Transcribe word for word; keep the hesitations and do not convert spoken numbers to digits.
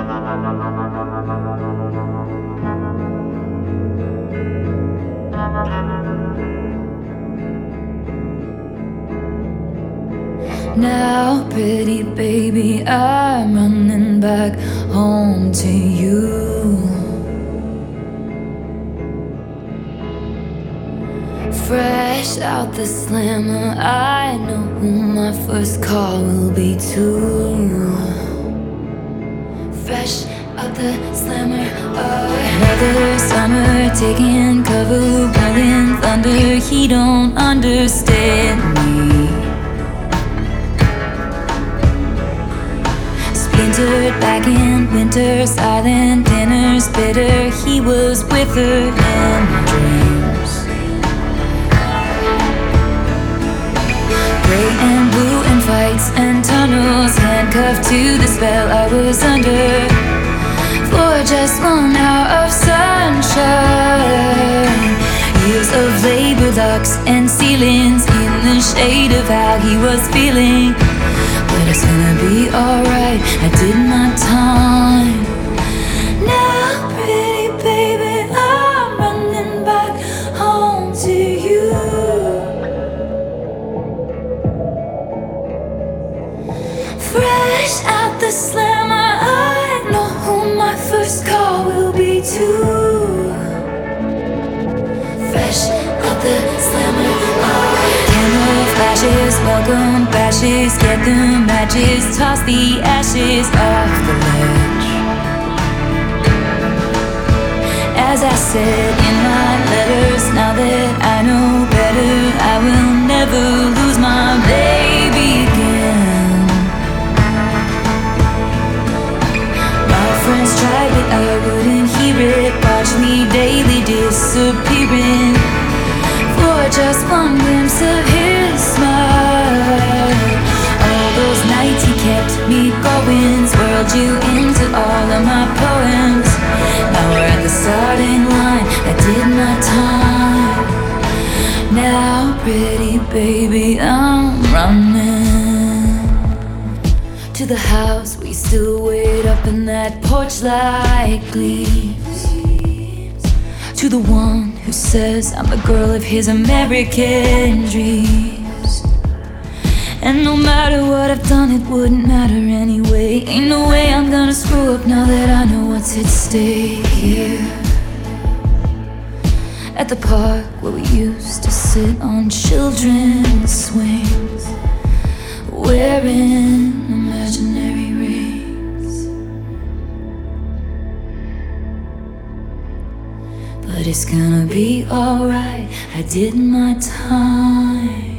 Now, pretty baby, I'm running back home to you. Fresh out the slammer, I know who my first call will be too. Fresh out the slammer, oh. Another summer, taking cover, burning thunder. He don't understand me. Splintered back in winter, silent dinners, bitter. He was with her in dreams. Gray and blue and fights and tunnels, handcuffed to the spell I was under. For just one hour of sunshine, years of labor, locks and ceilings, in the shade of how he was feeling. But it's gonna be alright, I did my time. Now, pretty baby, I'm running back home to you. Fresh out the slammer, I know who my first call will be too. Fresh out the slammer, candle flashes, welcome bashes, get the matches, toss the ashes off the ledge. As I said in my letters, now that I know better, I will never lose my baby again. My friends tried but I wouldn't hear it. Watch me daily disappearing for just one glimpse of his smile. All those nights he kept me going, swirled you into all of my poems. Now we're at the starting line, I did my time. Now, pretty baby, I'm running to the house we still wait up in that porch like leaves. To the one who says I'm the girl of his American dreams. And no matter what I've done, it wouldn't matter anyway. Ain't no way I'm gonna screw up now that I know what's at stake here. At the park where we used to sit on children's swings, wearing imaginary rings. But it's gonna be alright, I did my time.